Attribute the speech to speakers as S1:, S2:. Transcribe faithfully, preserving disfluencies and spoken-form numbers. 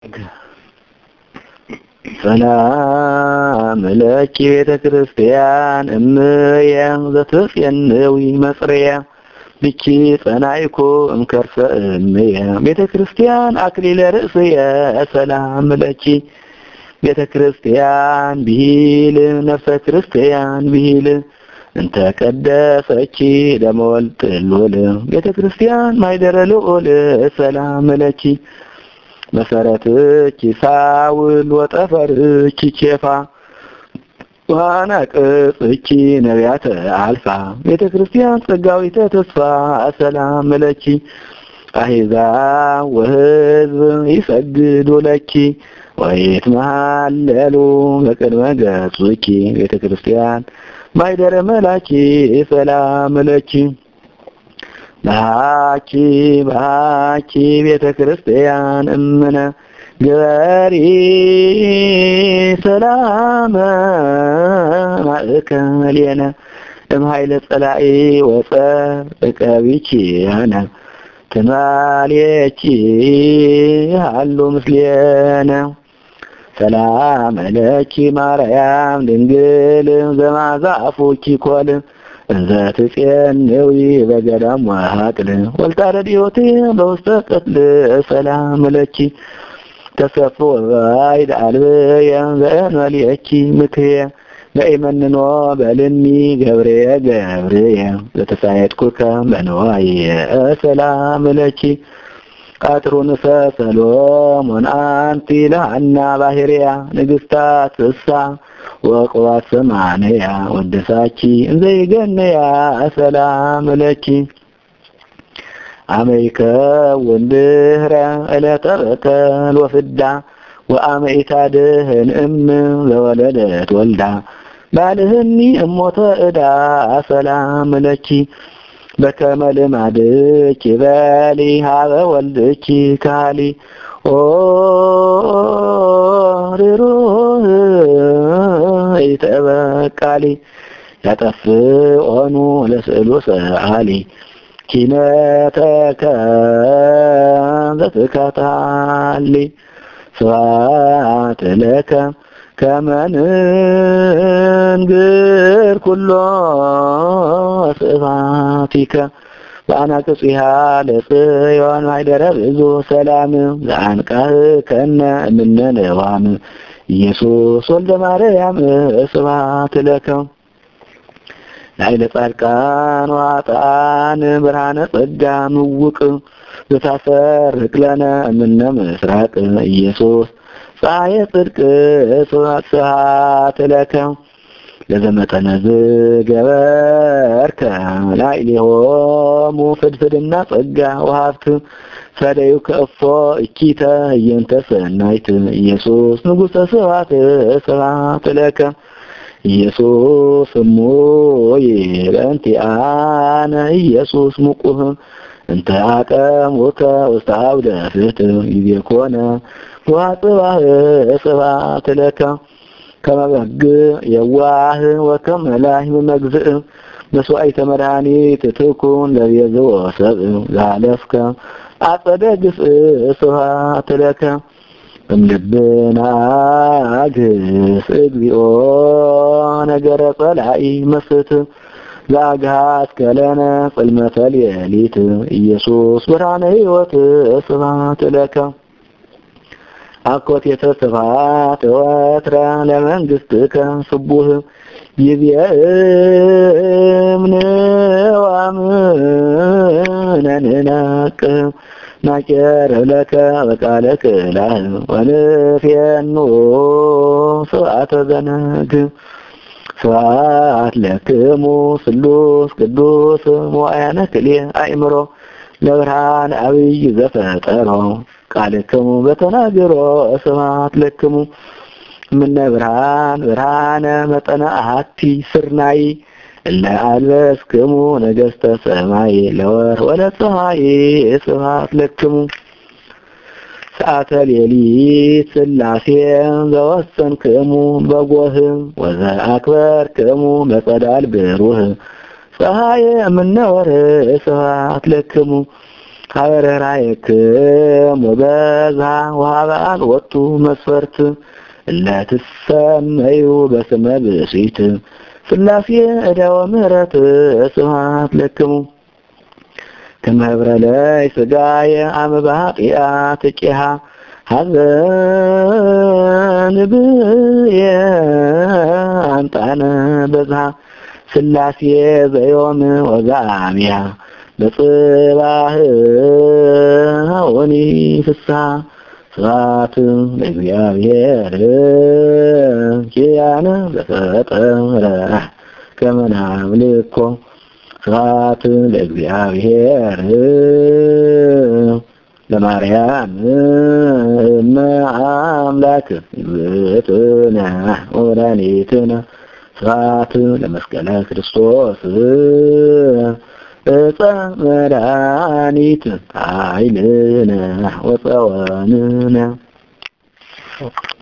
S1: ሰላም ለኪ ቤተ ክርስቲያን እምየ ዘትፌንዊ መጽረያ ብኪ ጸናይኩ እምከርሰ እምየ ቤተ ክርስቲያን አክሊለ ርእስየ ሰላም ለኪ ቤተ ክርስቲያን ቢል ነፍሰ ክርስቲያን ቢል እንተ ቀደሰኪ ደመወልጥ ልዑል ቤተ ክርስቲያን ማይደረ ልዑል ሰላም ለኪ መሰረትኪ ሳውል ወጠፈርኪ ኬፋ ዋና ቅጽኪ ነቢያተ አልፋ ቤተ ክርስቲያን ጸጋዊተ ተስፋ ሰላም ለኪ አሕዛብ ወሕዝብ ይሰግዱ ለኪ ወይትመሃለሉ በቅድመ ገጽኪ ቤተ ክርስቲያን ማይደረ መላኪ ሰላም ለኪ ባኪ ባኪ ቤተ ክርስቲያን እምነ ገበሪ ሰላም ማእከሌነ እምኃይለ ጸላኢ ወጸቀቢኪ አነ ትማልየኪ ሃሉ ምስሌነ ሰላም ለኪ ማርያም ድንግል ዘማዛፉኪ ኮል እንዘ ትጼንዊ በገዳም ወሃቅል ወልታረ ዲዮቴ በውስተ ቀትል ሰላም ለኪ ተሰፎ ባይድ አልበየ ዘእንበልየኪ ምክየ ለኢመንኖ በልኒ ገብርየ ገብርየ ለተሳየጥኩከ በነዋየ ሰላም ለኪ አትሩንሰ ሰሎሞን አንቲ ለሃና ባህርያ ንግስታት እሳ ወቅዋት ሰማንያ ወደሳኪ እንዘይገነያ ሰላም ለኪ አመይከ ወንድህረ እለተበተል ወፍዳ ወአመይታ ድህን እም ዘወለደት ወልዳ ባልህኒ እሞተ እዳ ሰላም ለኪ በከመ ልማድኪ በሊ ሀበ ወልድኪ ካሊ ኦ ርሩህ ይተበቃሊ ያጠፍኦኑ ለስዕሉ ሰዓሊ ኪነተከ ዘትካታሊ ስብሐት ለከ ከመ ንንግር ኩሎ ስብሐቲከ በአናቅጽሃ ለጽዮን ማይደረ ብዙ ሰላም ዘአንቃህ ከነ እምነ ነዋም ኢየሱስ ወልደ ማርያም ስብሐት ለከ ላይለ ጻድቃን ወኃጥአን ብርሃነ ጸጋ ምውቅ ዘታሰርቅ ለነ እምነ ምስራቅ ኢየሱስ ፀሐየ ጽድቅ ስብሐት ለከ ለዘመጠነ ዝገበርከ ላዕሌሆሙ ፍድፍድና ጸጋ ወሀብት ፈደዩ ከእፎ እኪተ እየንተ ሰናይት ኢየሱስ ንጉሠ ስብሐት ስብሐት ለከ ኢየሱስ እሙይ በእንቲአነ ኢየሱስ ሙቁህ እንተ አቀሙከ ውስተ አውደ ፍትሕ ይቤኮነ ወአጽባህ ስብሐት ለከ ከመ በግ የዋህ ወከመ ላህም መግዝእ መስዋዕተ መድኃኒት ትኩን ለቤዝዎ ሰብእ ዘአለፍከ አጸደ ግፍእ ስብሐት ለከ እምልብና አግስ እግዚኦ ነገረ ጸላኢ መስት ዘአግሃት ከለነ ጽልመተ ሌሊት ኢየሱስ ብርሃነ ሕይወት ስብሐት ለከ አኮቴተ ስብሐት ወትረ ለመንግሥትከ ስቡህ ይቤእምን ወአምነንነቅ ናቄር ለከ በቃለ ክላህ ወንፌኑ ስብሐተ ዘነግ ስብሐት ለክሙ ስሉስ ቅዱስ ወአያነ ክልኤ አእምሮ ለብርሃን አብይ ዘፈጠሮ ቃልክሙ በተናገሮ ስብሐት ለክሙ ምነ ብርሃን ብርሃነ መጠነ አሐቲ ስርናይ እለ አልበስክሙ ነገሥተ ሰማይ ለወር ወለፀሐይ ስብሐት ለክሙ ሰዓተ ሌሊት ሥላሴ ዘወሰንክሙ በጎህ ወዘአክበርክሙ በጸዳል ብሩህ ፀሐይ እምነ ወርህ ስብሐት ለክሙ ሀበረራይክም ወበዛ ወሀበአል ወጡ መስፈርት ለትሰመዩ በስመ ብእሲት ስላሴ ዕዳወ ምህረት ስብሐት ለክሙ ከመህብረ ላይ ስጋየ አመባጢአት ቂሃ ሀዘን ብየ አንጣነ በዛ ስላሴ ዘዮም ወዛሚያ በጽባህ ወኒ ፍሳ ስብሐት ለእግዚአብሔር ኪያነ በፈጠረ ከመ ናምልኮ ስብሐት ለእግዚአብሔር ለማርያም እመ አምላክ እግዝእትነ ወላዲትነ ስብሐት ለመስቀለ ክርስቶስ ዕፀ መድኃኒት ኃይልነ ወፀወንነ